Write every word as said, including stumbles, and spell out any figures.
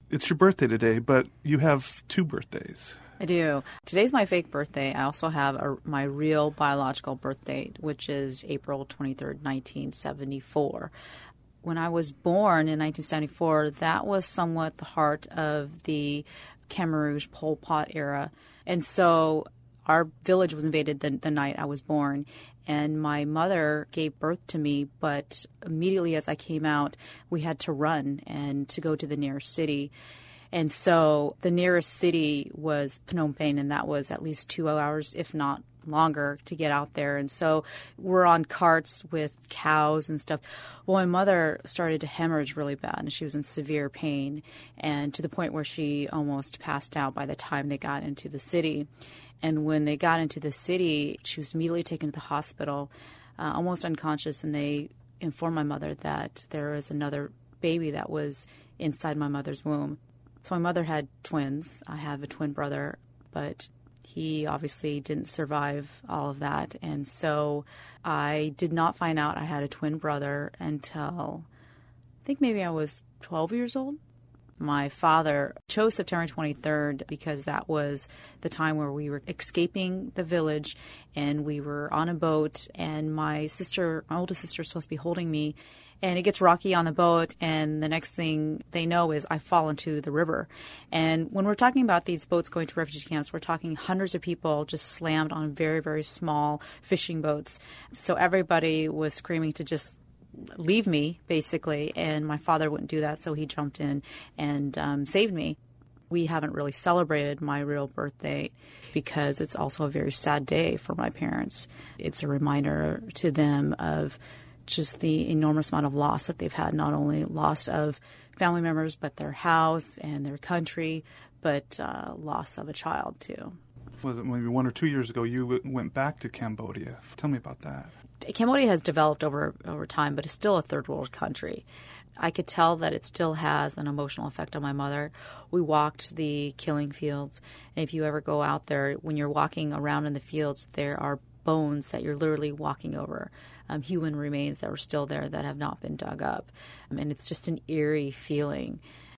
It's your birthday today, but you have two birthdays. I do. Today's my fake birthday. I also have a, my real biological birth date, which is April twenty-third, nineteen seventy-four. When I was born in nineteen seventy-four, that was somewhat the heart of the Khmer Rouge Pol Pot era. And so our village was invaded the, the night I was born. And my mother gave birth to me, but immediately as I came out, we had to run and to go to the nearest city. And so the nearest city was Phnom Penh, and that was at least two hours, if not longer, to get out there. And so we're on carts with cows and stuff. Well, my mother started to hemorrhage really bad, and she was in severe pain, and to the point where she almost passed out by the time they got into the city. And when they got into the city, she was immediately taken to the hospital, uh, almost unconscious, and they informed my mother that there was another baby that was inside my mother's womb. So my mother had twins. I have a twin brother, but he obviously didn't survive all of that. And so I did not find out I had a twin brother until I think maybe I was twelve years old. My father chose September twenty-third because that was the time where we were escaping the village, and we were on a boat, and my sister, my oldest sister, is supposed to be holding me. And it gets rocky on the boat, and the next thing they know is I fall into the river. And when we're talking about these boats going to refugee camps, we're talking hundreds of people just slammed on very, very small fishing boats. So everybody was screaming to just leave me, basically, and my father wouldn't do that, so he jumped in and um, saved me. We haven't really celebrated my real birthday because it's also a very sad day for my parents. It's a reminder to them of just the enormous amount of loss that they've had, not only loss of family members, but their house and their country, but uh, loss of a child, too. Was it maybe one or two years ago you w- went back to Cambodia? Tell me about that. Cambodia has developed over over time, but it's still a third world country. I could tell that it still has an emotional effect on my mother. We walked the killing fields, and if you ever go out there, when you're walking around in the fields, there are bones that you're literally walking over, um, human remains that were still there that have not been dug up. Um, and it's just an eerie feeling.